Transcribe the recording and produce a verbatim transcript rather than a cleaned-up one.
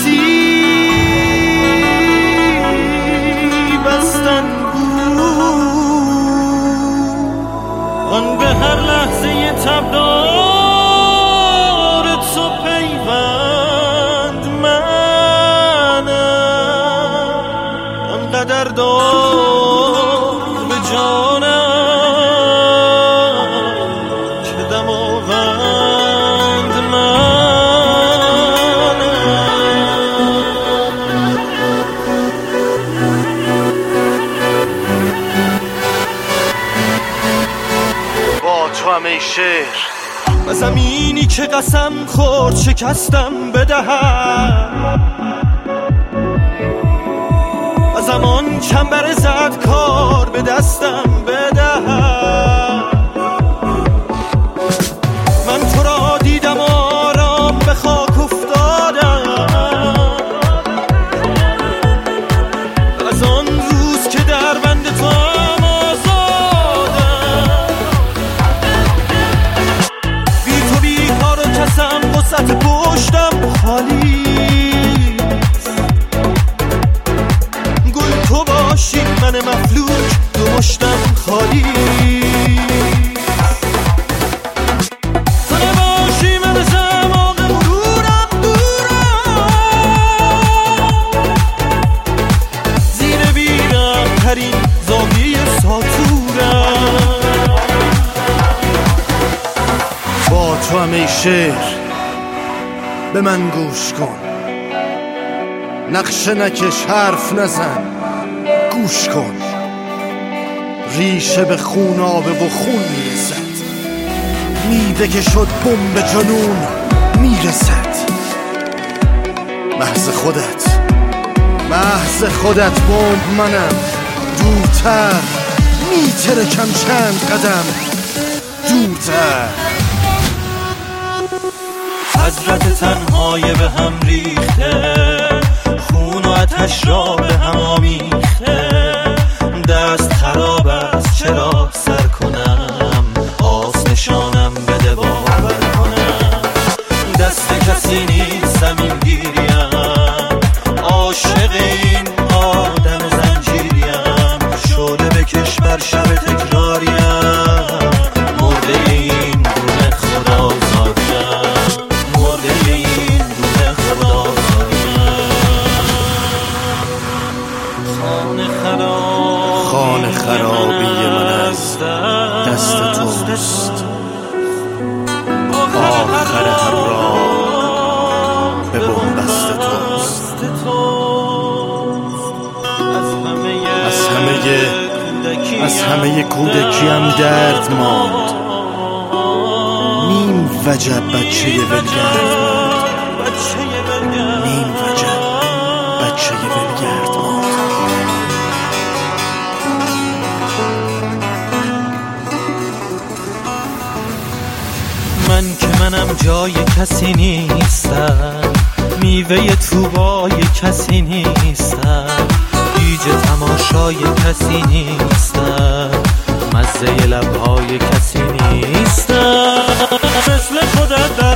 نصیب استن آن به هر لحظه تبدار تو پیوند منم آنقدر دار به جانم که دماوند منم. با تو هم ای شعر و زمینی که قسم خورد شکستم بدهم و زمان چنبر زد کار به دستم بدهم. من تو را دیدم آرام به خاک افتادم از آن روز که در بند تو هم آزادم. بی تو بی کار و کسم وسط پشتم خالی گل تو باشی من مفلوک دو مشتم خالی تو نباشی من زمان مرورم دورم زیر بیرم ترین زاویه ساتورم. با تو هم ای شعر به من گوش کن نقشه نکش حرف نزن گوش کن ریشه به خون آبه و خون میرسد میوه که شد بمب جنون میرسد. محض خودت محض خودت بمب منم دورتر میترکم چند قدم دورتر. حضرت تنهای به هم ریخته خون و آتش را به هم آمیخته دست خراب است چرا سر کنم آس نشانم بده باور کنم دست کسی نیست زمین گیریم عاشق این آدم زنجیریم شعله بکش بر شب تکراریم مرده این گونه خدا زاریم مرده این گونه خدا خانه خرابی من از دست توست آخر هر راه به بنبست توست. از همه از همه کودکیم درد ماند نیم وجب بچه ولگرد ماند نیم وجب بچه ولگرد ماند. من که منم جای کسی نیستم میوه توبای کسی نیستم گیج تماشای کسی نیستم مزه لبهای کسی نیستم مثل خودت